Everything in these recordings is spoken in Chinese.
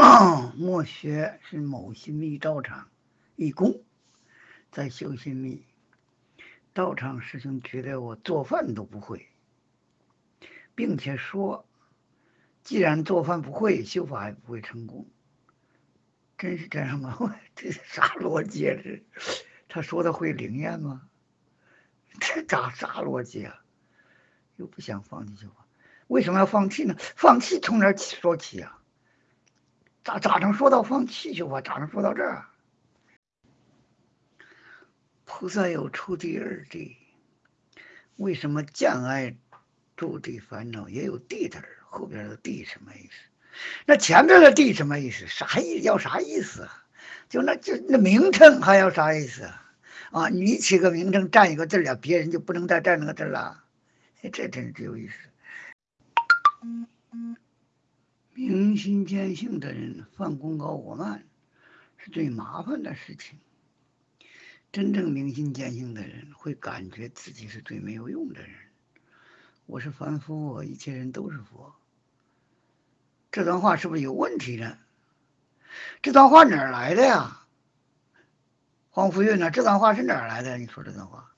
莫学是某新密道场义工，在修新密。道场师兄觉得我做饭都不会，并且说，既然做饭不会，修法也不会成功。真是这样吗？这啥逻辑啊？这他说的会灵验吗？这啥逻辑啊？又不想放弃修法，为什么要放弃呢？放弃从哪儿说起啊？咋能说到放弃修法？咋能说到这儿？菩萨有出地二谛，为什么见爱住地烦恼也有地字？后边的地什么意思？那前边的地什么意思？要啥意思啊？就那名称还要啥意思啊？啊，你起个名称占一个字了，别人就不能再占那个字了，这真是有意思。明心见性的人放功高我慢是最麻烦的事情。真正明心见性的人会感觉自己是最没有用的人。我是凡夫，一切人都是佛。这段话是不是有问题呢？这段话哪儿来的呀？黄福运呢？这段话是哪儿来的？你说这段话？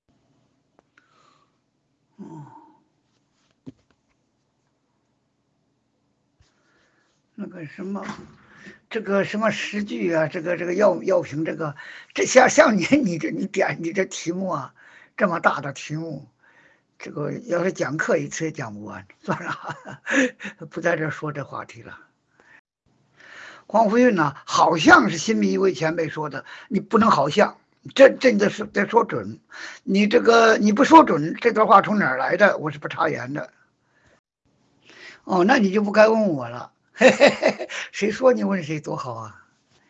那个什么，这个什么诗句啊，这个要评这像你这题目啊，这么大的题目，这个要是讲课一次也讲不完，算了，不在这说这话题了。黄福运呢，好像是新密一位前辈说的，你不能好像，这得说准，你不说准，这段话从哪儿来的？我是不插言的。哦，那你就不该问我了。嘿嘿嘿，谁说你问谁多好啊？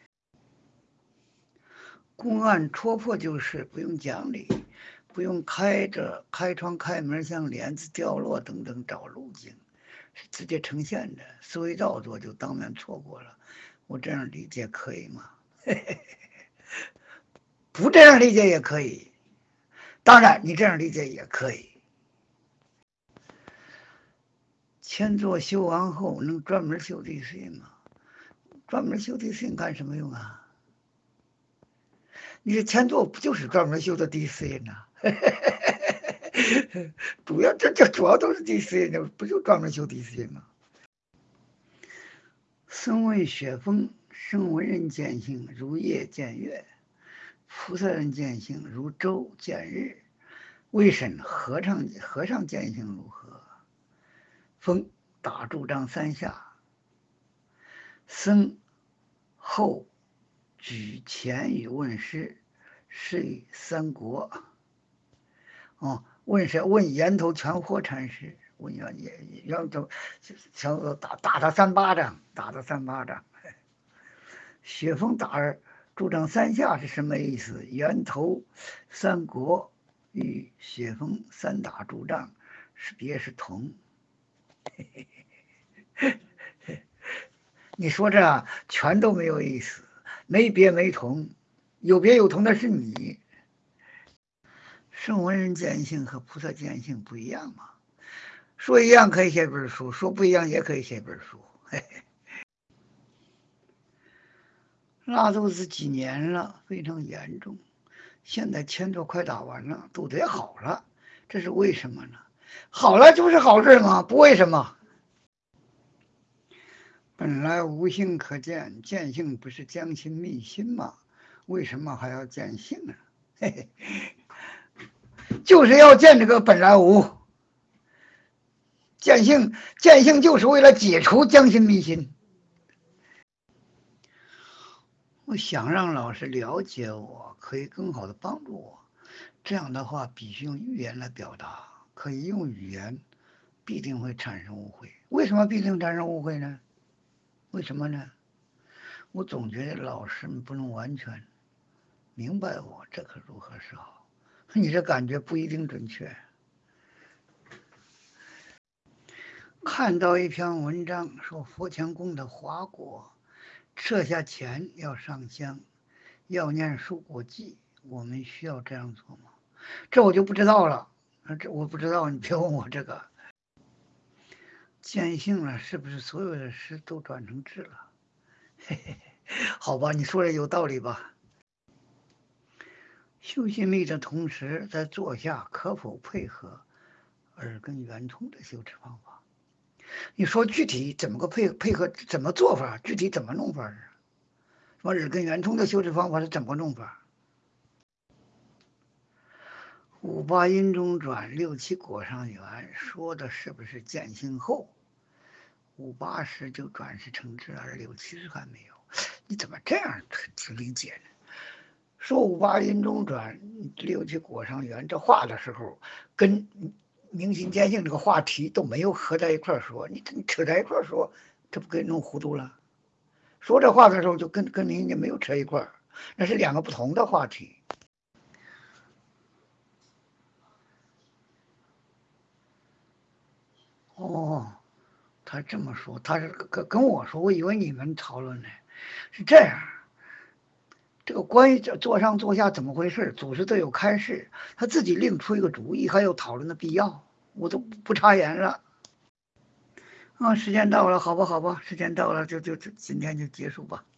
公案戳破就是，不用讲理，不用开窗开门，像帘子掉落等等找路径，是直接呈现的。思维造作就当面错过了。我这样理解可以吗？不这样理解也可以，当然你这样理解也可以。千座修完后能专门修地心吗？专门修地心干什么用啊？你这千座不就是专门修的地心呢？主要都是地心的，不就专门修地心吗？僧为雪峰，声闻人见性如夜见月，菩萨人见性如周见日。为审和尚见性如何？风打柱杖三下，僧后举前与问师，是以三国。哦，问谁？问源头全豁禅师。问源头，打他3巴掌，打他3巴掌。雪峰打柱杖三下是什么意思？源头三国与雪峰3打柱杖是别是同。你说这全都没有意思，没别没同，有别有同的是你。圣文人见性和菩萨见性不一样嘛？说一样可以写本书，说不一样也可以写本书。嘿嘿，拉肚子几年了，非常严重，现在签都快打完了，肚子也好了，这是为什么呢？好了就是好事吗？不为什么。本来无性可见，见性不是将心密心吗？为什么还要见性呢？嘿嘿，就是要见这个本来无。见性就是为了解除将心密心。我想让老师了解我，可以更好的帮助我。这样的话，必须用语言来表达。可以用语言，必定会产生误会。为什么必定产生误会呢？为什么呢？我总觉得老师们不能完全明白我，这可如何是好？你这感觉不一定准确。看到一篇文章说佛前供的华果，撤下钱要上香，要念蔬果记，我们需要这样做吗？这我就不知道了，这我不知道，你别问我这个。见性了，是不是所有的诗都转成字了？ 好吧，你说的有道理吧？修心力的同时，在坐下可否配合耳根圆通的修持方法？你说具体怎么个配合，怎么做法？具体怎么弄法啊？什么耳根圆通的修持方法是怎么弄法？五八阴中转，六七果上圆，说的是不是见性后五八时就转世成智，而六七时还没有？你怎么这样去理解呢？说五八阴中转，六七果上圆，这话的时候，跟明心见性这个话题都没有合在一块说，你扯在一块说，这不给弄糊涂了？说这话的时候就跟人家没有扯一块那是两个不同的话题。哦，他这么说，他是跟我说，我以为你们讨论呢，是这样。这个关于这坐上坐下怎么回事，祖师都有开示，他自己另出一个主意，还有讨论的必要，我都不插言了。啊，时间到了，好吧，好吧，时间到了，就今天就结束吧。